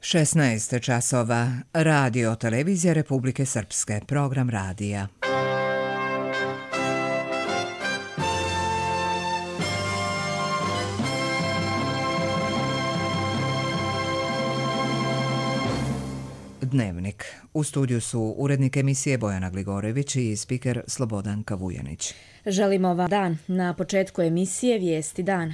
16 časova. Radio televizija Republike Srpske. Program radija. Dnevnik. U studiju su urednik emisije Bojana Gligorević i spiker Slobodanka Vujanić. Želimo vam dan. Na početku emisije Vijesti dana.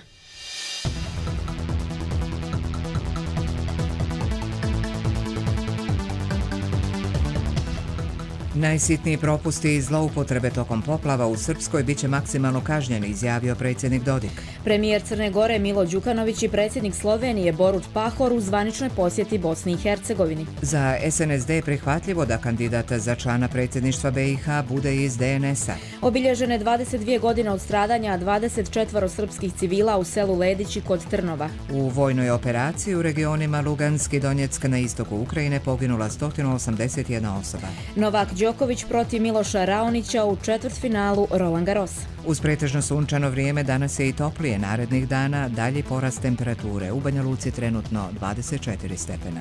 Najsitniji propusti i zloupotrebe tokom poplava u Srpskoj biće maksimalno kažnjeni, izjavio predsjednik Dodik. Premijer Crne Gore Milo Đukanović i predsjednik Slovenije Borut Pahor u zvaničnoj posjeti Bosni i Hercegovini. Za SNSD je prihvatljivo da kandidat za člana predsjedništva BiH bude iz DNS-a. Obilježene 22 godine od stradanja 24 srpskih civila u selu Ledići kod Trnova. U vojnoj operaciji u regionima Lugansk i Donjeck na istoku Ukrajine poginula 181 osoba. Novak Đoković protiv Miloša Raonića u četvrtfinalu Roland Garrosa. Uz pretežno sunčano vrijeme danas je i toplije. Narednih dana dalji porast temperature. U Banja Luci trenutno 24 stepena.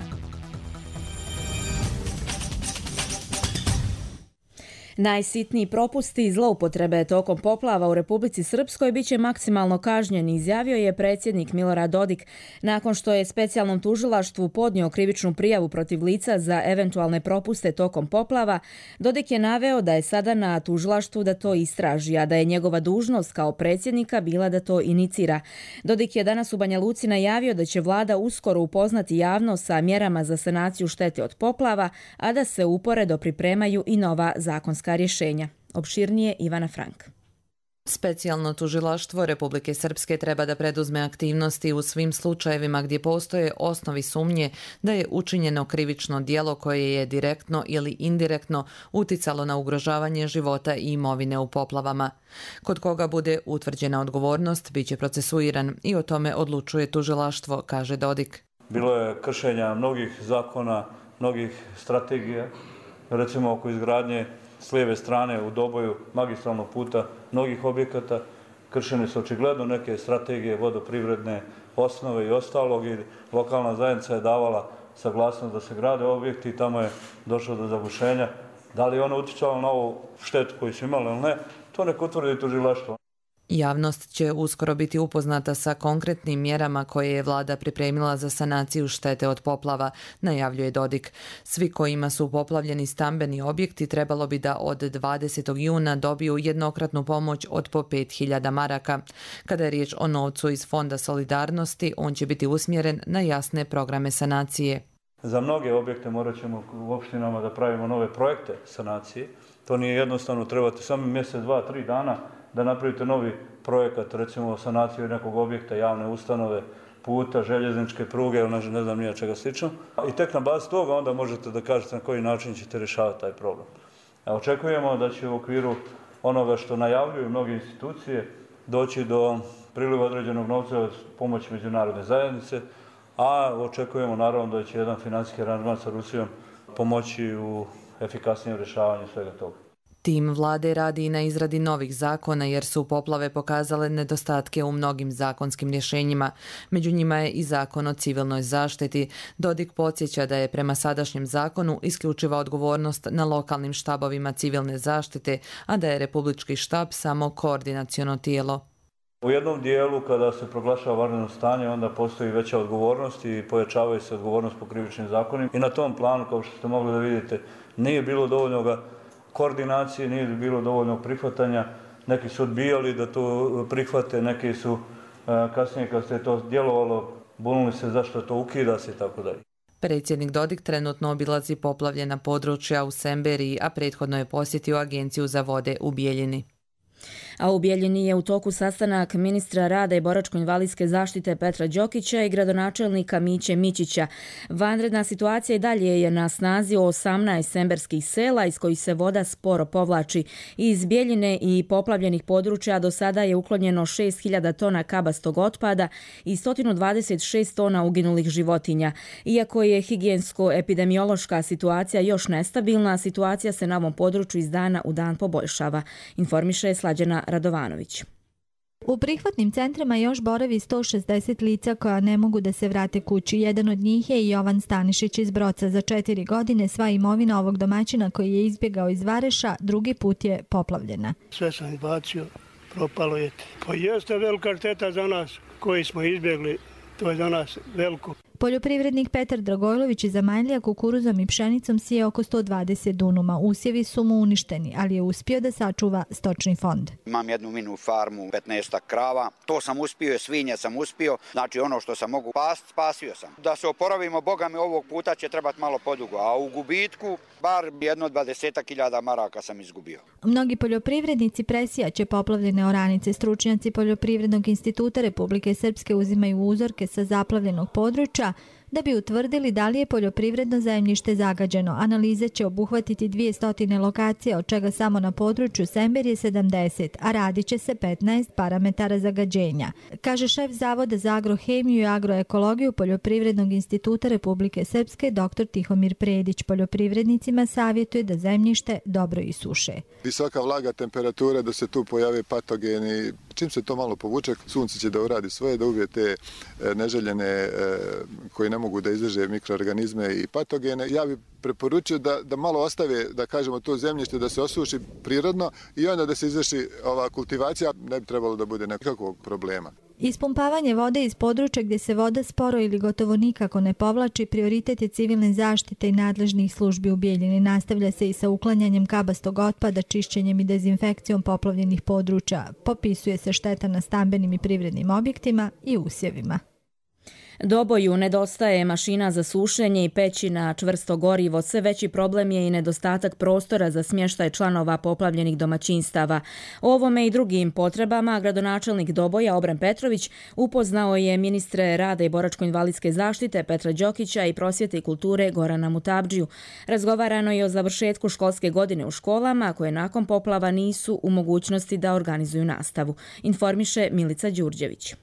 Najsitniji propusti i zloupotrebe tokom poplava u Republici Srpskoj biće maksimalno kažnjeni, izjavio je predsjednik Milorad Dodik nakon što je specijalnom tužilaštvu podnio krivičnu prijavu protiv lica za eventualne propuste tokom poplava. Dodik je naveo da je sada na tužilaštvu da to istraži, a da je njegova dužnost kao predsjednika bila da to inicira. Dodik je danas u Banja Luci najavio da će vlada uskoro upoznati javnost sa mjerama za sanaciju štete od poplava, a da se uporedo pripremaju i nova zakonska rješenja. Opširnije Ivana Frank. Specijalno tužilaštvo Republike Srpske treba da preduzme aktivnosti u svim slučajevima gdje postoje osnovi sumnje da je učinjeno krivično djelo koje je direktno ili indirektno uticalo na ugrožavanje života i imovine u poplavama. Kod koga bude utvrđena odgovornost, bit će procesuiran i o tome odlučuje tužilaštvo, kaže Dodik. Bilo je kršenja mnogih zakona, mnogih strategija, recimo oko izgradnje s lijeve strane u Doboju magistralnog puta mnogih objekata. Kršene su očigledno neke strategije vodoprivredne osnove i ostalog i lokalna zajednica je davala saglasnost da se grade objekti i tamo je došlo do zagušenja. Da li je ono utjecalo na ovu štetu koju su imali ili ne, to nek utvrdi tužilaštvo. Javnost će uskoro biti upoznata sa konkretnim mjerama koje je vlada pripremila za sanaciju štete od poplava, najavljuje Dodik. Svi kojima su poplavljeni stambeni objekti trebalo bi da od 20. juna dobiju jednokratnu pomoć od po 5.000 maraka. Kada je riječ o novcu iz Fonda solidarnosti, on će biti usmjeren na jasne programe sanacije. Za mnoge objekte morat ćemo u opštinama da pravimo nove projekte sanacije. To nije jednostavno, trebate samo mjesec, 2, 3 dana da napravite novi projekat, recimo sanaciju nekog objekta, javne ustanove, puta, željezničke pruge ili ne znam nije čega slično. I tek na bazi toga onda možete da kažete na koji način ćete rješavati taj problem. Očekujemo da će u okviru onoga što najavljuju mnoge institucije doći do priliva određenog novca od pomoći međunarodne zajednice, a očekujemo naravno da će jedan financijski aranžman sa Rusijom pomoći u efikasnijem rješavanju svega toga. Tim vlade radi i na izradi novih zakona jer su poplave pokazale nedostatke u mnogim zakonskim rješenjima. Među njima je i zakon o civilnoj zaštiti. Dodik podsjeća da je prema sadašnjem zakonu isključiva odgovornost na lokalnim štabovima civilne zaštite, a da je republički štab samo koordinaciono tijelo. U jednom dijelu kada se proglašava vanredno stanje onda postoji veća odgovornost i pojačavaju se odgovornost po krivičnim zakonima. I na tom planu, kao što ste mogli da vidite, nije bilo dovoljno koordinacije, nije bilo dovoljnog prihvatanja. Neki su odbijali da to prihvate, neki su kasnije kad se to djelovalo bunili se zašto to ukida se i tako dalje. Predsjednik Dodik trenutno obilazi poplavljena područja u Semberiji, a prethodno je posjetio Agenciju za vode u Bijeljini. A u Bijeljini je u toku sastanak ministra rada i boračko-invalidske zaštite Petra Đokića i gradonačelnika Miće Mićića. Vanredna situacija i dalje je na snazi u 18 semberskih sela iz kojih se voda sporo povlači. Iz Bijeljine i poplavljenih područja do sada je uklonjeno 6.000 tona kabastog otpada i 126 tona uginulih životinja. Iako je higijensko-epidemiološka situacija još nestabilna, situacija se na ovom području iz dana u dan poboljšava, informiše Slađana Radovanović. U prihvatnim centrima još boravi 160 lica koja ne mogu da se vrate kući. Jedan od njih je i Jovan Stanišić iz Broca. Za 4 godine sva imovina ovog domaćina koji je izbjegao iz Vareša drugi put je poplavljena. Sve sam izbacio, propalo je. Pa jeste velika šteta za nas koji smo izbjegli, to je za nas veliko. Poljoprivrednik Petar Dragojlović iz Zamaljlija kukuruzom i pšenicom sije oko 120 dunuma. Usjevi su mu uništeni, ali je uspio da sačuva stočni fond. Imam jednu mini farmu, 15 krava. To sam uspio, svinje sam uspio. Znači ono što sam mogu spasio sam. Da se oporavimo, Boga mi ovog puta će trebati malo podugo. A u gubitku bar jedno 20.000 maraka sam izgubio. Mnogi poljoprivrednici presijaće poplavljene oranice. Stručnjaci Poljoprivrednog instituta Republike Srpske uzimaju uzorke sa zaplavljenog područja da bi utvrdili da li je poljoprivredno zemljište zagađeno. Analize će obuhvatiti 200 lokacija, od čega samo na području Sember je 70, a radit će se 15 parametara zagađenja. Kaže šef Zavoda za agrohemiju i agroekologiju Poljoprivrednog instituta Republike Srpske dr. Tihomir Predić. Poljoprivrednicima savjetuje da zemljište dobro isuše. Visoka vlaga, temperatura, da se tu pojave patogeni. Čim se to malo povuče, sunce će da uradi svoje, da ubije te neželjene koji ne mogu da izdrže mikroorganizme i patogene. Ja bih preporučio da malo ostave, da kažemo, to zemljište da se osuši prirodno i onda da se izvrši ova kultivacija, ne bi trebalo da bude nekakvog problema. Ispumpavanje vode iz područja gdje se voda sporo ili gotovo nikako ne povlači prioritet je civilne zaštite i nadležnih službi u Bijeljini. Nastavlja se i sa uklanjanjem kabastog otpada, čišćenjem i dezinfekcijom poplavljenih područja. Popisuje se šteta na stambenim i privrednim objektima i usjevima. Doboju nedostaje mašina za sušenje i peći na čvrsto gorivo. Sve veći problem je i nedostatak prostora za smještaj članova poplavljenih domaćinstava. O ovome i drugim potrebama gradonačelnik Doboja Obren Petrović upoznao je ministre rada i boračko-invalidske zaštite Petra Đokića i prosvjete i kulture Gorana Mutabdžiju. Razgovarano je o završetku školske godine u školama koje nakon poplava nisu u mogućnosti da organizuju nastavu, informiše Milica Đurđević.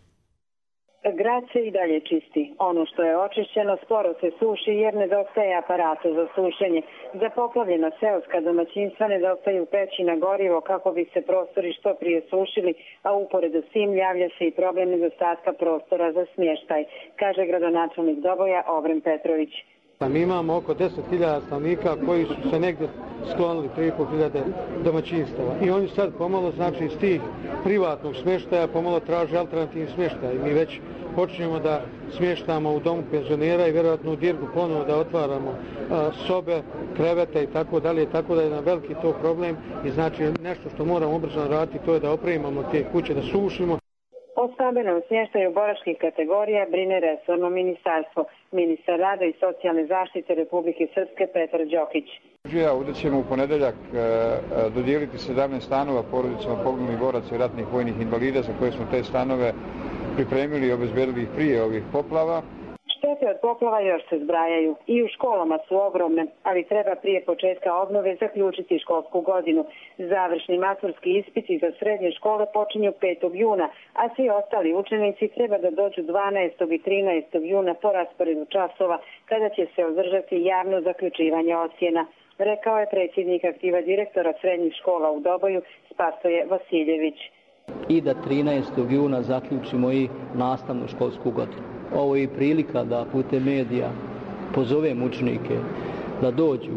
Grad se i dalje čisti. Ono što je očišćeno sporo se suši jer nedostaje aparata za sušenje. Za poplavljena seoska domaćinstva nedostaju peći na gorivo kako bi se prostori što prije sušili, a uporedo s tim javlja se i problem nedostatka prostora za smještaj, kaže gradonačelnik Doboja Obren Petrović. Mi imamo oko 10.000 stanovnika koji su se negdje sklonili 3.500 domaćinstava i oni sad pomalo, znači iz tih privatnog smještaja pomalo traže alternativni smještaj. Mi već počinjemo da smještamo u domu penzionera i vjerojatno u Dirgu ponovo da otvaramo sobe, krevete i tako dalje, tako da je na veliki to problem i znači nešto što moramo ubrzano raditi to je da opremamo te kuće, da sušimo. O stambenom smještaju boračkih kategorija brine resorno ministarstvo. Ministar rada i socijalne zaštite Republike Srpske Petar Đokić. Ovdje ćemo u ponedeljak dodijeliti 17 stanova porodicama poginulih boraca i ratnih vojnih invalida za koje smo te stanove pripremili i obezbedili ih prije ovih poplava. Štete od poplava još se zbrajaju. I u školama su ogromne, ali treba prije početka obnove zaključiti školsku godinu. Završni maturski ispiti za srednje škole počinju 5. juna, a svi ostali učenici treba da dođu 12. i 13. juna po rasporedu časova, kada će se održati javno zaključivanje ocjena, rekao je predsjednik aktiva direktora srednjih škola u Doboju Spasoje Vasiljević. I da 13. juna zaključimo i nastavnu školsku godinu. Ovo je prilika da putem medija pozovem učenike da dođu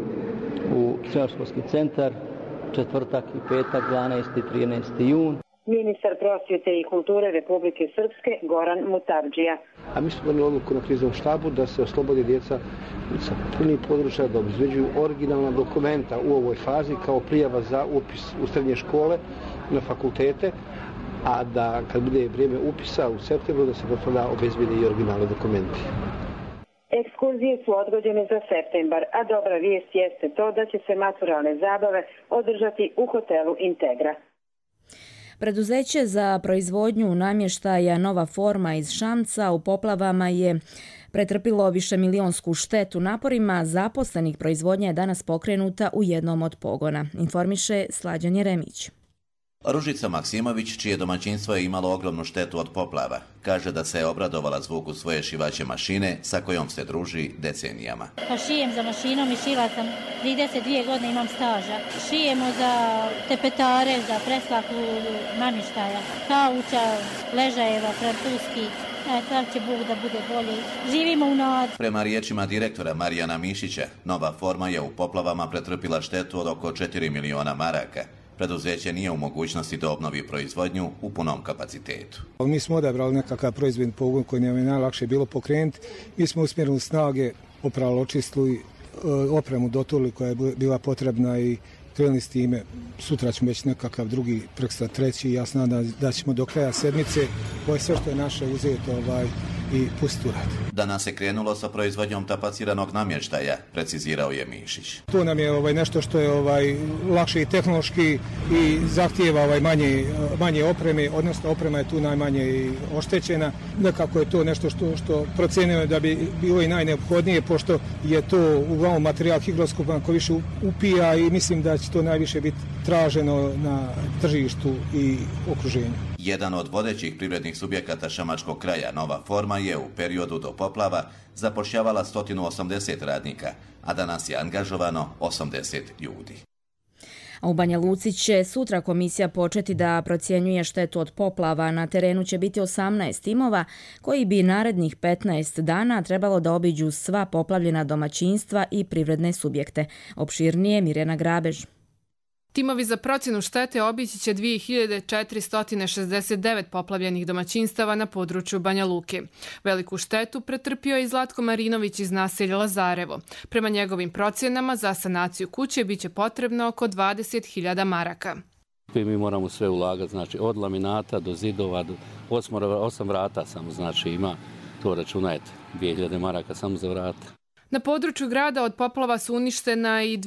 u srednjoškolski centar četvrtak i petak 12. i 13. jun. Ministar prosvjete i kulture Republike Srpske Goran Mutabdžija. A mi smo donijeli odluku na kriznom štabu da se oslobodi djeca sa punih područja da obezbeđuju originalna dokumenta u ovoj fazi kao prijava za upis u srednje škole, na fakultete, a da kad bude vrijeme upisa u septembru da se potvrda obezbede i originalni dokumenti. Ekskurzije su odgođene za septembar, a dobra vijest jeste to da će se maturalne zabave održati u hotelu Integra. Preduzeće za proizvodnju namještaja Nova Forma iz Šamca u poplavama je pretrpilo višemilijonsku štetu. Naporima zaposlenih proizvodnja je danas pokrenuta u jednom od pogona, informiše Slađan Jeremić. Ružica Maksimović, čije domaćinstvo je imalo ogromnu štetu od poplava, kaže da se je obradovala zvuku svoje šivaće mašine sa kojom se druži decenijama. Pa šijem za mašinom i šila sam 32 godine, imam staža. Šijemo za tepetare, za preslaku namještaja, kauča, ležajeva, francuski. Sad će Bog da bude bolje. Živimo u nadu. Prema riječima direktora Marijana Mišića, Nova Forma je u poplavama pretrpila štetu od oko 4 miliona maraka. Preduzeće nije u mogućnosti da obnovi proizvodnju u punom kapacitetu. Mi smo odabrali nekakav proizvodni pogon koji nam je najlakše bilo pokrenuti. Mi smo usmjerili snage, oprali, očistili, opremu doturili koja je bila potrebna i krenuli s time. Sutra ćemo već nekakav drugi, prekstra treći. Ja se nadam da ćemo do kraja sedmice ovo sve što je naše uzeti i pustiti u rad. Danas se krenulo sa proizvodnjom tapaciranog namještaja, precizirao je Mišić. To nam je nešto što je lakše i tehnološki i zahtijeva manje opreme, odnosno oprema je tu najmanje i oštećena. Nekako je to nešto što procenjujemo da bi bilo i najneophodnije, pošto je to uglavnom materijal higroskopa koji više upija i mislim da će to najviše biti traženo na tržištu i okruženju. Jedan od vodećih privrednih subjekata šamačkog kraja, Nova Forma, je u periodu do poplava zapošljavala 180 radnika, a danas je angažovano 80 ljudi. U Banja Luci će sutra komisija početi da procjenjuje štetu od poplava. Na terenu će biti 18 timova koji bi narednih 15 dana trebalo da obiđu sva poplavljena domaćinstva i privredne subjekte. Opširnije Mirjana Grabež. Timovi za procjenu štete obići će 2469 poplavljenih domaćinstava na području Banja Luke. Veliku štetu pretrpio je i Zlatko Marinović iz naselja Lazarevo. Prema njegovim procjenama za sanaciju kuće biće potrebno oko 20.000 maraka. Mi moramo sve ulagati, znači od laminata do zidova, 8 vrata samo, znači ima, to računajte, 2000 maraka samo za vrata. Na području grada od poplava su uništena i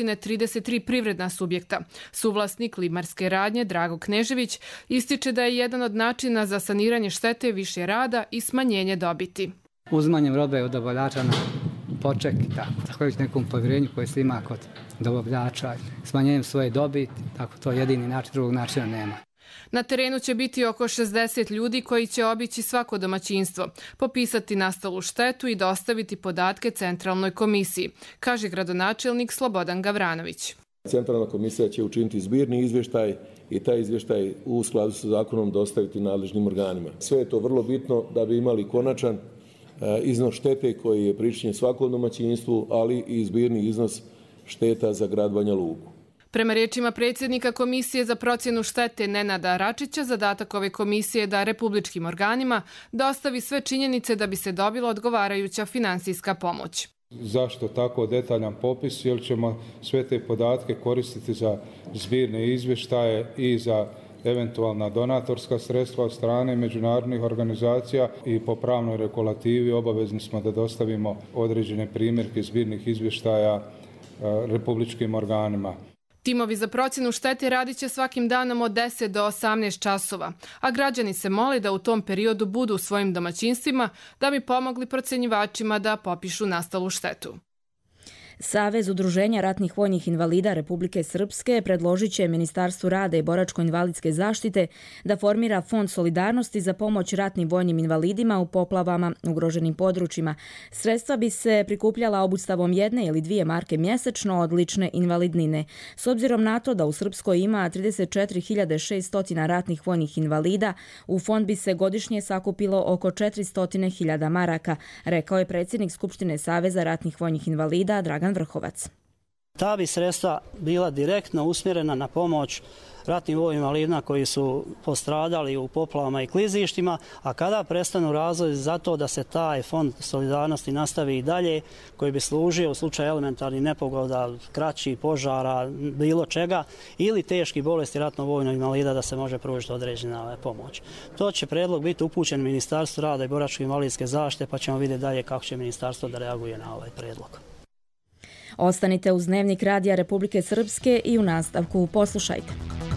233 privredna subjekta. Suvlasnik limarske radnje Drago Knežević ističe da je jedan od načina za saniranje štete više rada i smanjenje dobiti. Uzmanjem robe od dobavljača na poček i tako nekom povjerenju koje se ima kod dobavljača, smanjenjem svoje dobiti, tako to je jedini način, drugog načina nema. Na terenu će biti oko 60 ljudi koji će obići svako domaćinstvo, popisati nastalu štetu i dostaviti podatke Centralnoj komisiji, kaže gradonačelnik Slobodan Gavranović. Centralna komisija će učiniti zbirni izvještaj i taj izvještaj u skladu sa zakonom dostaviti nadležnim organima. Sve je to vrlo bitno da bi imali konačan iznos štete koji je pričinjen svakom domaćinstvu, ali i zbirni iznos šteta za grad Banja Luku. Prema riječima predsjednika Komisije za procjenu štete Nenada Račića, zadatak ove komisije je da republičkim organima dostavi sve činjenice da bi se dobila odgovarajuća finansijska pomoć. Zašto tako detaljan popis? Jer ćemo sve te podatke koristiti za zbirne izvještaje i za eventualna donatorska sredstva od strane međunarodnih organizacija i po pravnoj regulativi obavezni smo da dostavimo određene primjerke zbirnih izvještaja republičkim organima. Timovi za procjenu štete radit će svakim danom od 10 do 18 časova, a građani se mole da u tom periodu budu u svojim domaćinstvima da bi pomogli procjenjivačima da popišu nastalu štetu. Savez udruženja ratnih vojnih invalida Republike Srpske predložit će Ministarstvu rada i boračko-invalidske zaštite da formira fond solidarnosti za pomoć ratnim vojnim invalidima u poplavama ugroženim područjima. Sredstva bi se prikupljala obustavom 1 ili 2 marke mjesečno od lične invalidnine. S obzirom na to da u Srpskoj ima 34.600 ratnih vojnih invalida, u fond bi se godišnje sakupilo oko 400.000 maraka, rekao je predsjednik Skupštine Saveza ratnih vojnih invalida Dragan Vrhovac. Ta bi sredstva bila direktno usmjerena na pomoć ratnim vojnim invalidima koji su postradali u poplavama i klizištima, a kada prestanu razlozi za to da se taj fond solidarnosti nastavi i dalje, koji bi služio u slučaju elementarnih nepogoda, kraćih požara, bilo čega, ili teških bolesti ratnog vojnog invalida da se može pružiti određena pomoć. To će predlog biti upućen Ministarstvu rada i boračko-invalidske zaštite, pa ćemo vidjeti dalje kako će ministarstvo da reaguje na ovaj predlog. Ostanite uz Dnevnik Radija Republike Srpske i u nastavku poslušajte.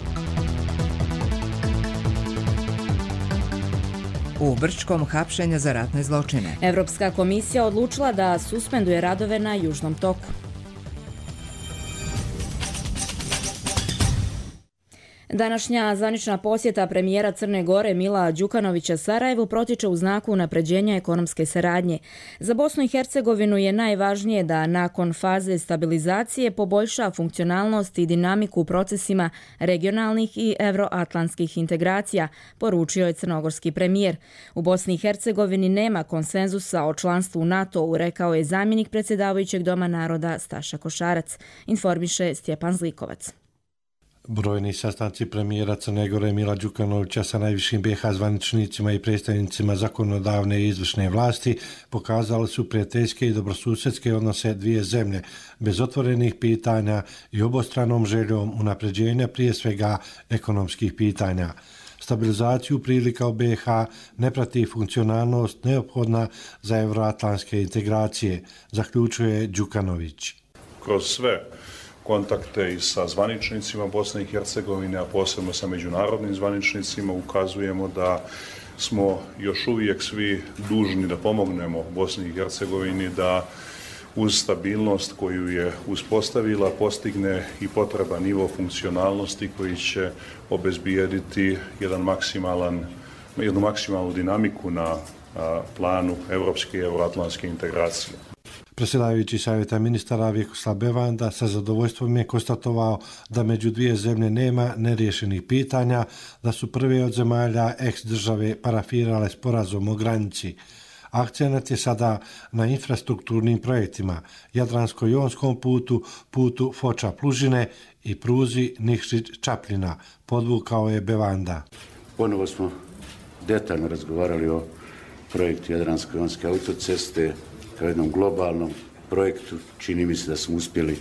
U Brčkom hapšenja za ratne zločine. Evropska komisija odlučila da suspenduje radove na Južnom toku. Današnja zvanična posjeta premijera Crne Gore Mila Đukanovića Sarajevu protiče u znaku unapređenja ekonomske saradnje. Za Bosnu i Hercegovinu je najvažnije da nakon faze stabilizacije poboljša funkcionalnost i dinamiku u procesima regionalnih i evroatlantskih integracija, poručio je crnogorski premijer. U Bosni i Hercegovini nema konsenzusa o članstvu u NATO-u, rekao je zamjenik predsjedavajućeg Doma naroda Staša Košarac, informiše Stjepan Zlikovac. Brojni sastanci premijera Crne Gore Mila Đukanovića sa najvišim BiH zvaničnicima i predstavnicima zakonodavne i izvršne vlasti pokazali su prijateljske i dobrosusjedske odnose dvije zemlje, bez otvorenih pitanja i obostranom željom unapređenja prije svega ekonomskih pitanja. Stabilizaciju prilika u BiH ne prati funkcionalnost neophodna za evroatlantske integracije, zaključuje Đukanović. Kroz sve kontakte i sa zvaničnicima Bosne i Hercegovine, a posebno sa međunarodnim zvaničnicima, ukazujemo da smo još uvijek svi dužni da pomognemo Bosni i Hercegovini da uz stabilnost koju je uspostavila postigne i potreban nivo funkcionalnosti koji će obezbijediti jednu maksimalnu dinamiku na planu evropske i evroatlantske integracije. Predsjedavajući savjeta ministara Vjekoslav Bevanda sa zadovoljstvom je konstatovao da među dvije zemlje nema neriješenih pitanja, da su prve od zemalja ex-države parafirale sporazum o granici. Akcenat je sada na infrastrukturnim projektima, Jadransko-jonskom putu, putu Foča-Plužine i pruzi Nikšić-Čapljina, podvukao je Bevanda. Ponovo smo detaljno razgovarali o projektu Jadransko-jonske autoceste kao jednom globalnom projektu. Čini mi se da smo uspjeli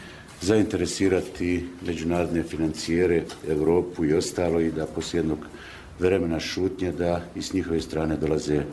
zainteresirati međunarodne financijere, Europu i ostalo i da poslije jednog vremena šutnje da i s njihove strane dolaze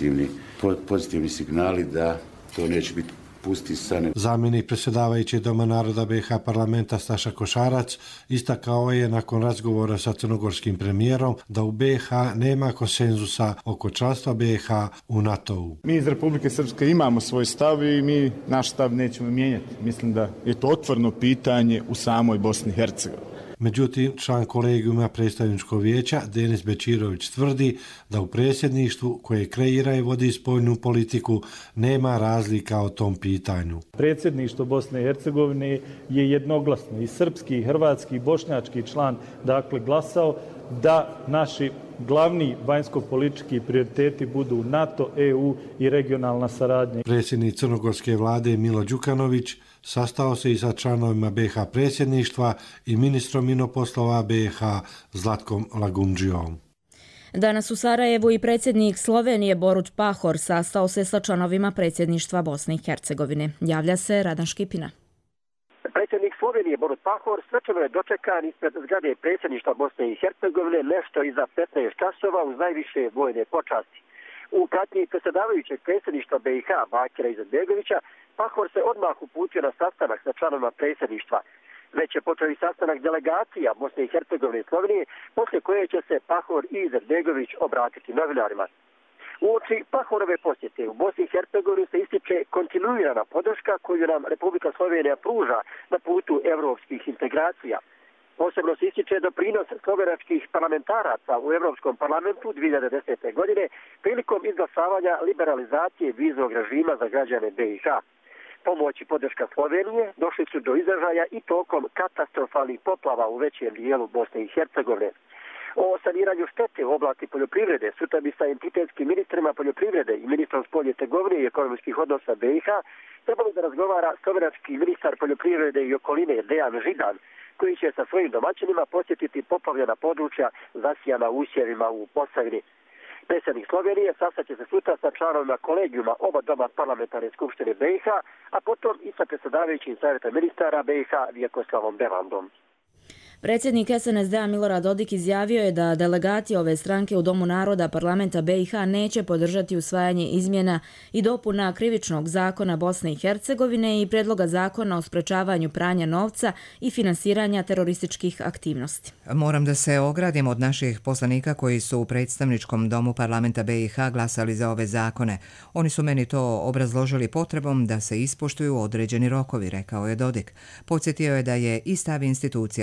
pozitivni signali da to neće biti pusti san. Zamjenik predsjedavajući Doma naroda BiH parlamenta Staša Košarac istakao je nakon razgovora sa crnogorskim premijerom da u BiH nema konsenzusa oko članstva BiH u NATO-u. Mi iz Republike Srpske imamo svoj stav i mi naš stav nećemo mijenjati. Mislim da je to otvoreno pitanje u samoj Bosni i Hercegovini. Međutim, član kolegijuma predstavničkog vijeća Denis Bečirović tvrdi da u predsjedništvu koje kreira i vodi spoljnu politiku nema razlika o tom pitanju. Predsjedništvo Bosne i Hercegovine je jednoglasno i srpski, i hrvatski, i bošnjački član glasao da naši glavni vanjsko-politički prioriteti budu NATO, EU i regionalna saradnja. Predsjednik crnogorske vlade Milo Đukanović sastao se i sa članovima BiH predsjedništva i ministrom inoposlova BiH Zlatkom Lagundžijom. Danas u Sarajevu i predsjednik Slovenije Borut Pahor sastao se sa članovima predsjedništva Bosne i Hercegovine. Javlja se Radan Škipina. Predsjednik Slovenije Borut Pahor svečano je dočekan ispred zgrade predsjedništva Bosne i Hercegovine nešto iza 15 časova uz najviše vojne počasti. U pratnji predsjedavajućeg predsjedništva BiH Bakira Izetbegovića Pahor se odmah uputio na sastanak sa članovima predsjedništva. Već je počeo i sastanak delegacija Bosne i Hercegovine i Slovenije, poslije koje će se Pahor i Izetbegović obratiti novinarima. Uoči Pahorove posjete u Bosni i Hercegovini se ističe kontinuirana podrška koju nam Republika Slovenija pruža na putu evropskih integracija. Posebno se ističe doprinos slovenačkih parlamentaraca u Evropskom parlamentu 2010. godine prilikom izglasavanja liberalizacije viznog režima za građane BiH. Pomoć i podrška Slovenije došli su do izražaja i tokom katastrofalnih poplava u većem dijelu Bosne i Hercegovine. O saniranju štete u oblasti poljoprivrede sutra bi sa entitetskim ministrima poljoprivrede i ministrom spoljne trgovine i ekonomskih odnosa BiH trebalo da razgovara slovenački ministar poljoprivrede i okoline Dejan Židan, koji će sa svojim domaćinima posjetiti poplavljena područja zasijana usjevima u Posavini. Predsjednik Slovenije sastaće se sutra sa članovima kolegijuma oba doma parlamentarne skupštine BiH, a potom i sa predsjedavajućim savjeta ministara BiH Vjekoslavom Bevandom. Predsjednik SNSD-a Milorad Dodik izjavio je da delegati ove stranke u Domu naroda parlamenta BiH neće podržati usvajanje izmjena i dopuna krivičnog zakona Bosne i Hercegovine i predloga zakona o sprečavanju pranja novca i finansiranja terorističkih aktivnosti. Moram da se ogradim od naših poslanika koji su u predstavničkom domu parlamenta BiH glasali za ove zakone. Oni su meni to obrazložili potrebom da se ispoštuju određeni rokovi, rekao je Dodik. Podsjetio je da je i stav institucija srpske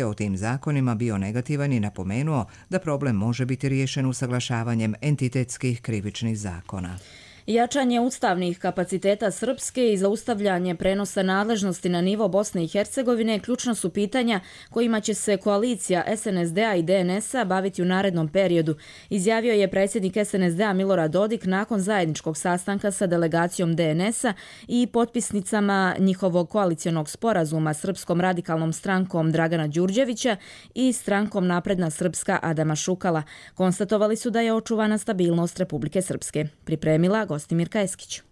Srpske o tim zakonima bio negativan i napomenuo da problem može biti riješen usaglašavanjem entitetskih krivičnih zakona. Jačanje ustavnih kapaciteta Srpske i zaustavljanje prenosa nadležnosti na nivo Bosne i Hercegovine ključna su pitanja kojima će se koalicija SNSD-a i DNS-a baviti u narednom periodu, izjavio je predsjednik SNSD-a Milorad Dodik nakon zajedničkog sastanka sa delegacijom DNS-a i potpisnicama njihovog koalicionog sporazuma Srpskom radikalnom strankom Dragana Đurđevića i strankom Napredna Srpska Adama Šukala. Konstatovali su da je očuvana stabilnost Republike Srpske. Pripremila Gostimirka Eskić.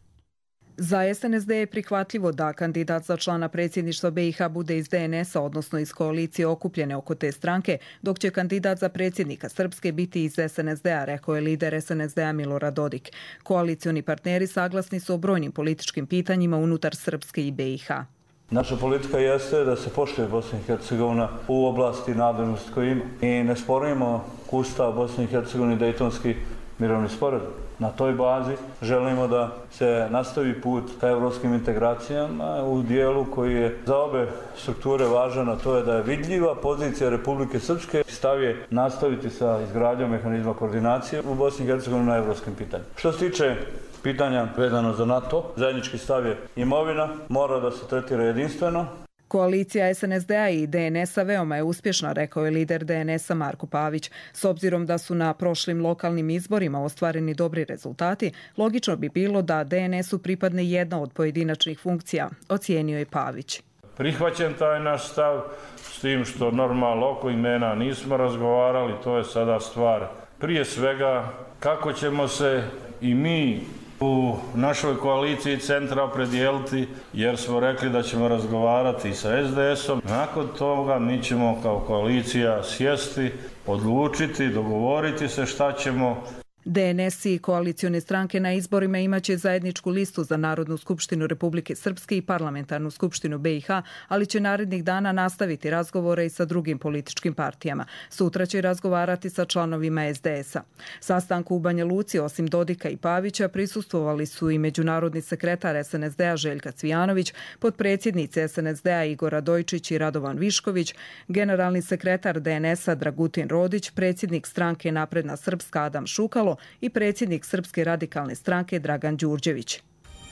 Za SNSD je prihvatljivo da kandidat za člana predsjedništva BiH bude iz DNS-a, odnosno iz koalicije okupljene oko te stranke, dok će kandidat za predsjednika Srpske biti iz SNSD-a, rekao je lider SNSD-a Milorad Dodik. Koalicioni partneri saglasni su o brojnim političkim pitanjima unutar Srpske i BiH. Naša politika jeste da se poštuje Bosna i Hercegovina u oblasti nadležnosti koju ima. I ne sporimo Ustav Bosne i Hercegovine i Dejtonski mirovni sporazum. Na toj bazi želimo da se nastavi put ka evropskim integracijama u dijelu koji je za obe strukture važan, a to je da je vidljiva pozicija Republike Srpske. Stav je nastaviti sa izgradnjom mehanizma koordinacije u Bosni i Hercegovini na evropskim pitanjima. Što se tiče pitanja vezano za NATO, zajednički stav je imovina, mora da se tretira jedinstveno. Koalicija SNSD-a i DNS-a veoma je uspješna, rekao je lider DNS-a Marko Pavić. S obzirom da su na prošlim lokalnim izborima ostvareni dobri rezultati, logično bi bilo da DNS-u pripadne jedna od pojedinačnih funkcija, ocijenio je Pavić. Prihvaćen taj naš stav, s tim što normalno oko imena nismo razgovarali, to je sada stvar. Prije svega, kako ćemo se i mi u našoj koaliciji centra opredijeliti, jer smo rekli da ćemo razgovarati sa SDS-om. Nakon toga mi ćemo kao koalicija sjesti, odlučiti, dogovoriti se šta ćemo. DNS i koalicione stranke na izborima imaće zajedničku listu za Narodnu skupštinu Republike Srpske i Parlamentarnu skupštinu BiH, ali će narednih dana nastaviti razgovore i sa drugim političkim partijama. Sutra će razgovarati sa članovima SDS-a. Sastanku u Banja Luci, osim Dodika i Pavića, prisustvovali su i međunarodni sekretar SNSD-a Željka Cvijanović, potpredsjednici SNSD-a Igor Radojčić i Radovan Višković, generalni sekretar DNS-a Dragutin Rodić, predsjednik stranke Napredna Srpska Adam Šukalo i predsjednik Srpske radikalne stranke Dragan Đurđević.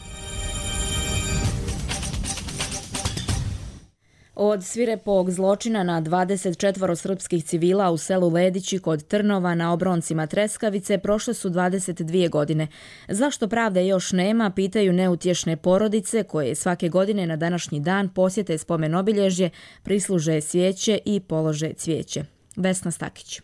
Od svirepog zločina na 24 srpskih civila u selu Ledići kod Trnova na obroncima Treskavice prošle su 22 godine. Zašto pravde još nema, pitaju neutješne porodice koje svake godine na današnji dan posjete spomen obilježje, prisluže svijeće i polože cvijeće. Vesna Stakić.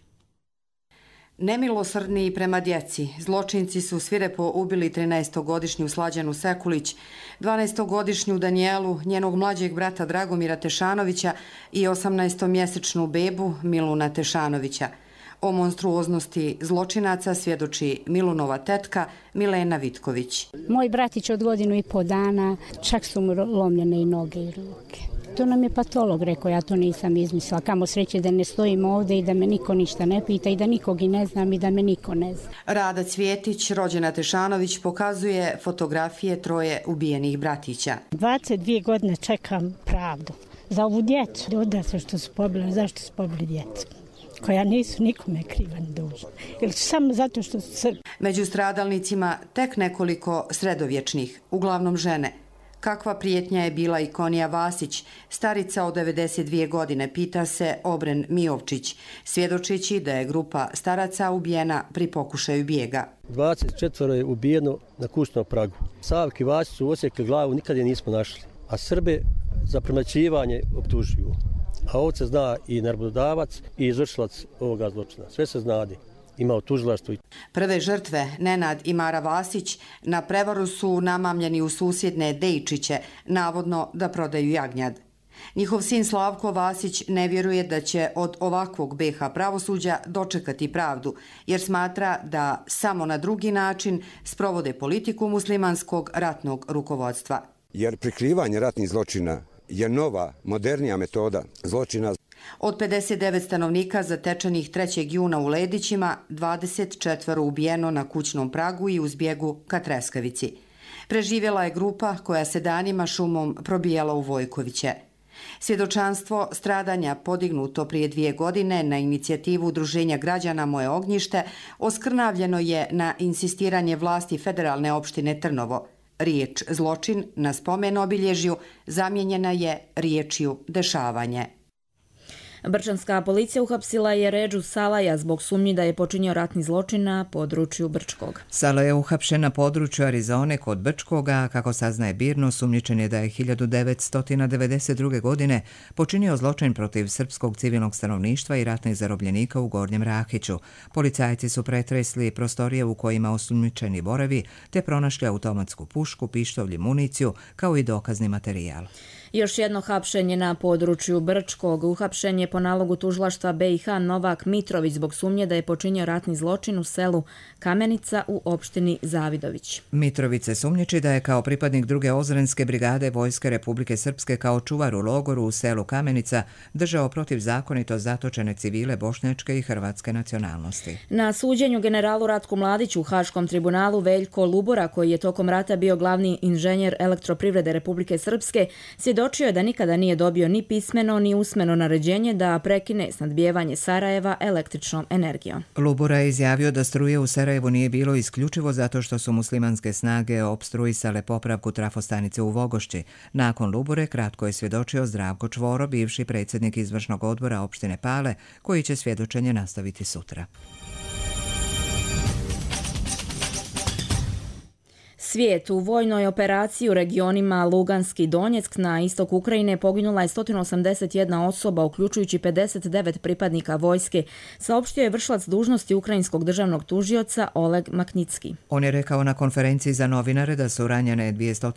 Nemilosrdni prema djeci, zločinci su svirepo ubili 13-godišnju Slađanu Sekulić, 12-godišnju Danijelu, njenog mlađeg brata Dragomira Tešanovića i 18-mjesečnu bebu Miluna Tešanovića. O monstruoznosti zločinaca svjedoči Milunova tetka Milena Vitković. Moj bratić od 1,5 dana, čak su mu lomljene i noge i ruke. To nam je patolog rekao, ja to nisam izmislila. Kamo sreće da ne stojim ovdje i da me niko ništa ne pita i da nikog i ne znam i da me niko ne zna. Rada Cvjetić, rođena Tešanović, pokazuje fotografije 3 ubijenih bratića. 22 godine čekam pravdu za ovu djecu. Odrasle što su pobili, zašto su pobili djecu? Koja nisu nikome kriva ni dužna. Ili samo zato što su Srbi. Među stradalnicima tek nekoliko sredovječnih, uglavnom žene. Kakva prijetnja je bila i Konija Vasić, starica od 92 godine, pita se Obren Mijovčić, svjedočeći da je grupa staraca ubijena pri pokušaju bijega. 24 je ubijeno na kućnom pragu. Savki Vasić su osjekli glavu, nikad je nismo našli. A Srbe za premlaćivanje optužuju. A ovce zna i narbodavac i izvršilac ovoga zločina. Sve se znade. Imao tužilaštvo. Prve žrtve, Nenad i Mara Vasić, na prevaru su namamljeni u susjedne Dejčiće, navodno da prodaju jagnjad. Njihov sin Slavko Vasić ne vjeruje da će od ovakvog BiH pravosuđa dočekati pravdu, jer smatra da samo na drugi način sprovode politiku muslimanskog ratnog rukovodstva. Jer prikrivanje ratnih zločina je nova, modernija metoda zločina. Od 59 stanovnika zatečenih 3. juna u Ledićima, 24 ubijeno na kućnom pragu i u zbjegu ka Treskavici. Preživjela je grupa koja se danima šumom probijala u Vojkoviće. Svjedočanstvo stradanja podignuto prije 2 godine na inicijativu Udruženja građana Moje ognjište oskrnavljeno je na insistiranje vlasti federalne opštine Trnovo. Riječ zločin na spomen obilježju zamijenjena je riječju dešavanje. Brčanska policija uhapsila je Redžu Salaja zbog sumnji da je počinio ratni zločin na području Brčkog. Sala je uhapšen na području Arizone kod Brčkoga, kako saznaje BIRN, osumnjičen je da je 1992. godine počinio zločin protiv srpskog civilnog stanovništva i ratnih zarobljenika u Gornjem Rahiću. Policajci su pretresli prostorije u kojima osumnjičeni boravi te pronašli automatsku pušku, pištolj i municiju kao i dokazni materijal. Još jedno hapšenje na području Brčkog. Uhapšen je po nalogu tužilaštva BiH Novak Mitrović zbog sumnje da je počinio ratni zločin u selu Kamenica u opštini Zavidović. Mitrović se sumnjiči da je kao pripadnik 2. Ozrenske brigade Vojske Republike Srpske kao čuvar u logoru u selu Kamenica držao protivzakonito zatočene civile bošnjačke i hrvatske nacionalnosti. Na suđenju generalu Ratku Mladiću u Haškom tribunalu Veljko Lubura, koji je tokom rata bio glavni inženjer elektroprivrede Republike Srpske, svjedočio je da nikada nije dobio ni pismeno ni usmeno naređenje da prekine snadbijevanje Sarajeva električnom energijom. Lubura je izjavio da struje u Sarajevu nije bilo isključivo zato što su muslimanske snage opstruisale popravku trafostanice u Vogošći. Nakon Lubure kratko je svjedočio Zdravko Čvoro, bivši predsjednik izvršnog odbora opštine Pale, koji će svjedočenje nastaviti sutra. Svijet u vojnoj operaciji u regionima Luganski i Donjeck na istok Ukrajine poginula je 181 osoba, uključujući 59 pripadnika vojske, saopštio je vršilac dužnosti ukrajinskog državnog tužioca Oleg Maknicki. On je rekao na konferenciji za novinare da su ranjene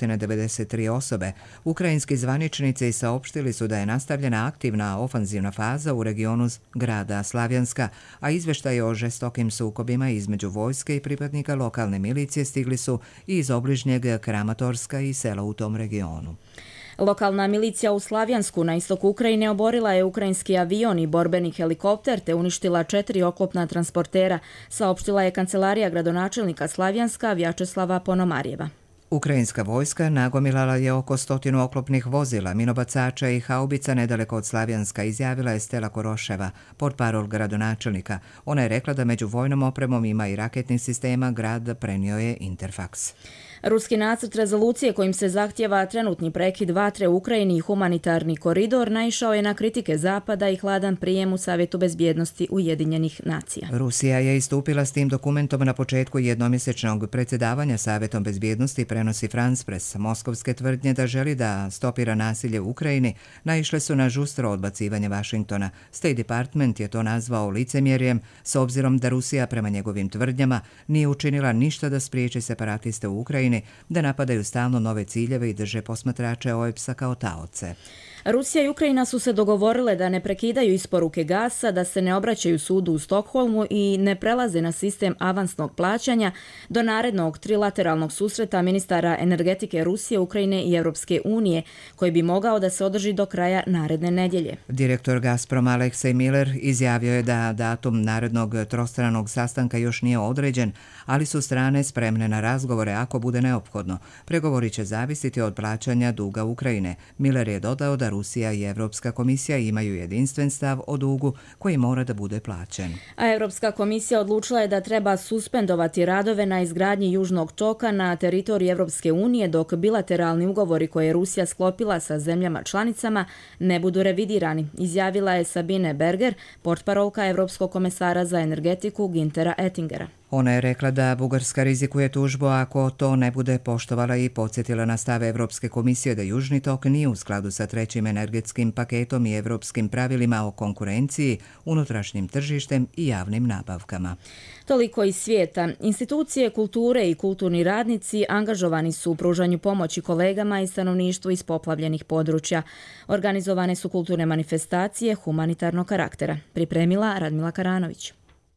293 osobe. Ukrajinski zvaničnici saopštili su da je nastavljena aktivna ofanzivna faza u regionu grada Slavjanska, a izveštaje o žestokim sukobima između vojske i pripadnika lokalne milicije stigli su i iz obližnjeg Kramatorska i sela u tom regionu. Lokalna milicija u Slavjansku na istoku Ukrajine oborila je ukrajinski avion i borbeni helikopter te uništila 4 oklopna transportera, saopštila je kancelarija gradonačelnika Slavjanska Vjačeslava Ponomarjeva. Ukrajinska vojska nagomilala je oko 100 oklopnih vozila, minobacača i haubica nedaleko od Slavjanska, izjavila je Stela Koroševa, portparol gradonačelnika. Ona je rekla da među vojnom opremom ima i raketnih sistema, grad prenio je Interfax. Ruski nacrt rezolucije kojim se zahtjeva trenutni prekid vatre u Ukrajini i humanitarni koridor naišao je na kritike Zapada i hladan prijem u Savjetu bezbjednosti Ujedinjenih nacija. Rusija je istupila s tim dokumentom na početku jednomjesečnog predsjedavanja Savjetom bezbjednosti, prenosi France Press. Moskovske tvrdnje da želi da stopira nasilje u Ukrajini naišle su na žustro odbacivanje Vašingtona. State Department je to nazvao licemjerjem s obzirom da Rusija prema njegovim tvrdnjama nije učinila ništa da spriječi separatiste u Ukrajini da napadaju stalno nove ciljeve i drže posmatrače OEBS-a kao taoce. Rusija i Ukrajina su se dogovorile da ne prekidaju isporuke gasa, da se ne obraćaju sudu u Stokholmu i ne prelaze na sistem avansnog plaćanja do narednog trilateralnog susreta ministara energetike Rusije, Ukrajine i Europske unije, koji bi mogao da se održi do kraja naredne nedjelje. Direktor Gazproma Aleksej Miller izjavio je da datum narednog trostranog sastanka još nije određen, ali su strane spremne na razgovore ako bude neophodno. Pregovori će zavisiti od plaćanja duga Ukrajine. Miller je dodao da Rusija i Evropska komisija imaju jedinstven stav o dugu koji mora da bude plaćen. A Evropska komisija odlučila je da treba suspendovati radove na izgradnji Južnog toka na teritoriji Evropske unije dok bilateralni ugovori koje je Rusija sklopila sa zemljama članicama ne budu revidirani, izjavila je Sabine Berger, portparolka Evropskog komesara za energetiku Güntera Oettingera. Ona je rekla da Bugarska rizikuje tužbu ako to ne bude poštovala i podsjetila na stav Evropske komisije da Južni tok nije u skladu sa trećim energetskim paketom i evropskim pravilima o konkurenciji, unutrašnjim tržištem i javnim nabavkama. Toliko iz svijeta. Institucije kulture i kulturni radnici angažovani su u pružanju pomoći kolegama i stanovništvu iz poplavljenih područja. Organizovane su kulturne manifestacije humanitarnog karaktera. Pripremila Radmila Karanović.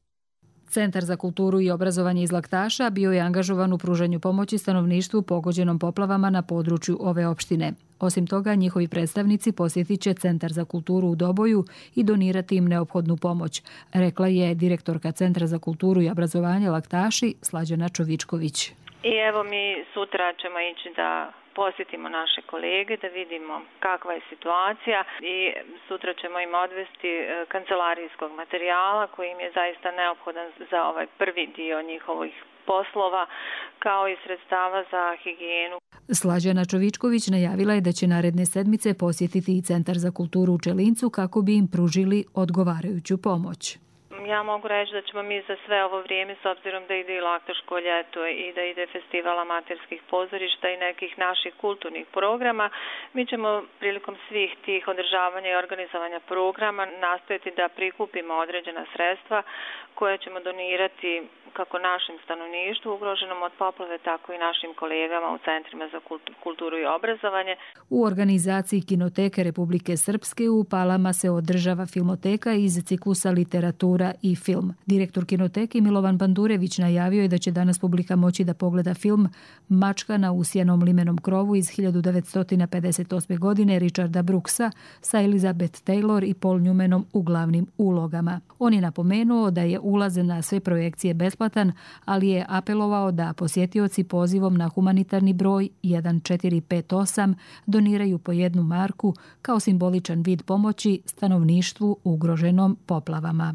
Centar za kulturu i obrazovanje iz Laktaša bio je angažovan u pružanju pomoći stanovništvu pogođenom poplavama na području ove opštine. Osim toga, njihovi predstavnici posjetit će Centar za kulturu u Doboju i donirati im neophodnu pomoć, rekla je direktorka Centra za kulturu i obrazovanje Laktaši Slađana Čovičković. I evo mi sutra ćemo ići da posjetimo naše kolege, da vidimo kakva je situacija i sutra ćemo im odvesti kancelarijskog materijala koji im je zaista neophodan za ovaj prvi dio njihovih poslova, kao i sredstava za higijenu. Slađana Čovičković najavila je da će naredne sedmice posjetiti i Centar za kulturu u Čelincu kako bi im pružili odgovarajuću pomoć. Ja mogu reći da ćemo mi za sve ovo vrijeme, s obzirom da ide i Laktaško ljeto i da ide festival amaterskih pozorišta i nekih naših kulturnih programa, mi ćemo prilikom svih tih održavanja i organizovanja programa nastojati da prikupimo određena sredstva koje ćemo donirati kako našim stanovništvu ugroženom od poplave, tako i našim kolegama u centrima za kulturu i obrazovanje. U organizaciji Kinoteke Republike Srpske u Palama se održava filmoteka iz ciklusa literatura i film. Direktor Kinoteke Milovan Bandurević najavio je da će danas publika moći da pogleda film Mačka na usjenom limenom krovu iz 1958. godine Richarda Brooksa sa Elizabeth Taylor i Paul Newmanom u glavnim ulogama. On je napomenuo da je ulaz na sve projekcije besplatan, ali je apelovao da posjetioci pozivom na humanitarni broj 1458 doniraju po 1 marku kao simboličan vid pomoći stanovništvu ugroženom poplavama.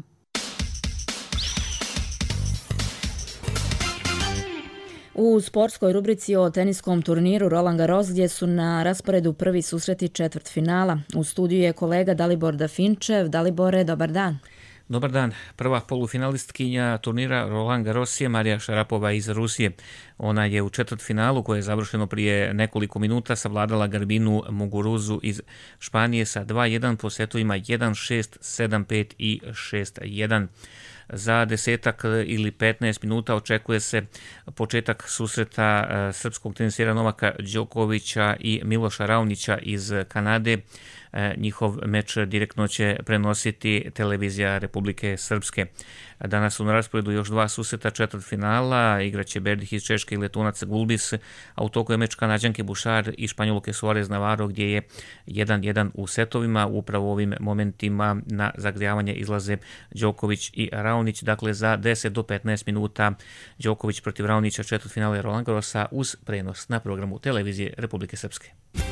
U sportskoj rubrici o teniskom turniru Roland Garros gdje su na rasporedu prvi susreti četvrtfinala. U studiju je kolega Dalibor Dafinčev. Dalibore, dobar dan. Dobar dan. Prva polufinalistkinja turnira Roland Garros je Marija Šarapova iz Rusije. Ona je u četvrtfinalu koje je završeno prije nekoliko minuta savladala Garbinu Muguruzu iz Španije sa 2-1 po setovima 1-6, 7-5 i 6-1. Za 10 ili 15 minuta očekuje se početak susreta srpskog tenisera Novaka Đokovića i Miloša Raonića iz Kanade. Njihov meč direktno će prenositi televizija Republike Srpske. Danas su na rasporedu još 2 susreta četvrtfinala. Igraće Berdih iz Češke i Letunac Gulbis, a u toku je meč Kanađanke Bušar i Španjolke Suarez Navarro gdje je 1-1 u setovima. Upravo u ovim momentima na zagrijavanje izlaze Đoković i Raonić. Dakle, za 10 do 15 minuta Đoković protiv Raonića četvrtfinale Roland Garrosa uz prenos na programu televizije Republike Srpske.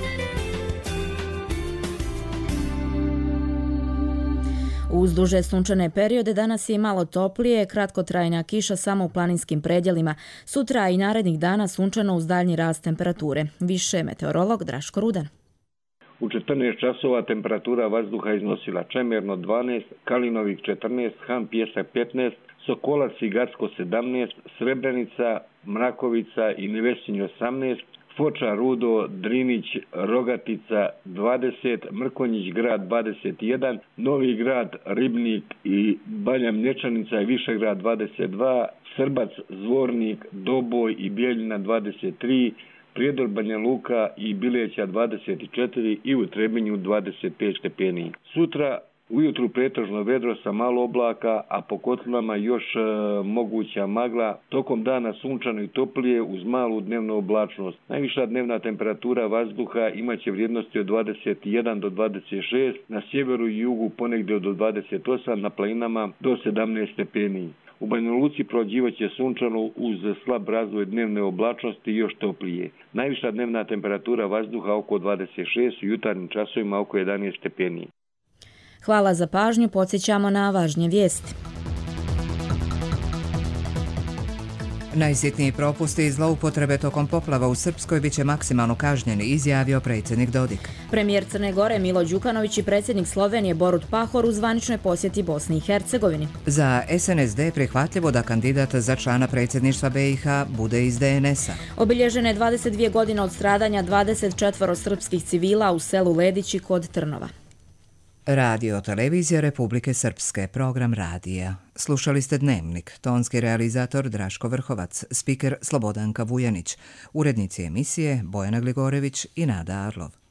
Uz duže sunčane periode danas je malo toplije, kratkotrajna kiša samo u planinskim predjelima. Sutra i narednih dana sunčano uz daljnji rast temperature. Više meteorolog Draško Rudan. U 14 časova temperatura vazduha iznosila Čemerno 12, Kalinovik 14, Han Pjesak 15, Sokolac i Gacko 17, Srebrenica, Mrakovica i Nevesinj 18, Foča, Rudo, Drinić, Rogatica 20, Mrkonjić grad 21, Novi grad, Ribnik i Banja Mlječanica i Višegrad 22, Srbac, Zvornik, Doboj i Bijeljina 23, Prijedor, Banja Luka i Bileća 24 i u Trebinju 25 stepeni. Sutra ujutru pretežno vedro sa malo oblaka, a po kotlinama još moguća magla. Tokom dana sunčano i toplije uz malu dnevnu oblačnost. Najviša dnevna temperatura vazduha imaće vrijednosti od 21 do 26, na sjeveru i jugu ponegdje do 28, na planinama do 17 stepeni. U Banja Luci prođivaće sunčano uz slab razvoj dnevne oblačnosti i još toplije. Najviša dnevna temperatura vazduha oko 26, u jutarnjim časovima oko 11 stepeni. Hvala za pažnju, podsjećamo na važnije vijesti. Najsitniji propusti i zloupotrebe tokom poplava u Srpskoj biće maksimalno kažnjeni, izjavio predsjednik Dodik. Premijer Crne Gore Milo Đukanović i predsjednik Slovenije Borut Pahor u zvaničnoj posjeti Bosni i Hercegovini. Za SNSD je prihvatljivo da kandidat za člana predsjedništva BiH bude iz DNS-a. Obilježene 22 godine od stradanja 24 srpskih civila u selu Ledići kod Trnova. Radio televizija Republike Srpske, program radija. Slušali ste Dnevnik, tonski realizator Draško Vrhovac, spiker Slobodanka Vujanić, urednici emisije Bojana Gligorević i Nada Arlov.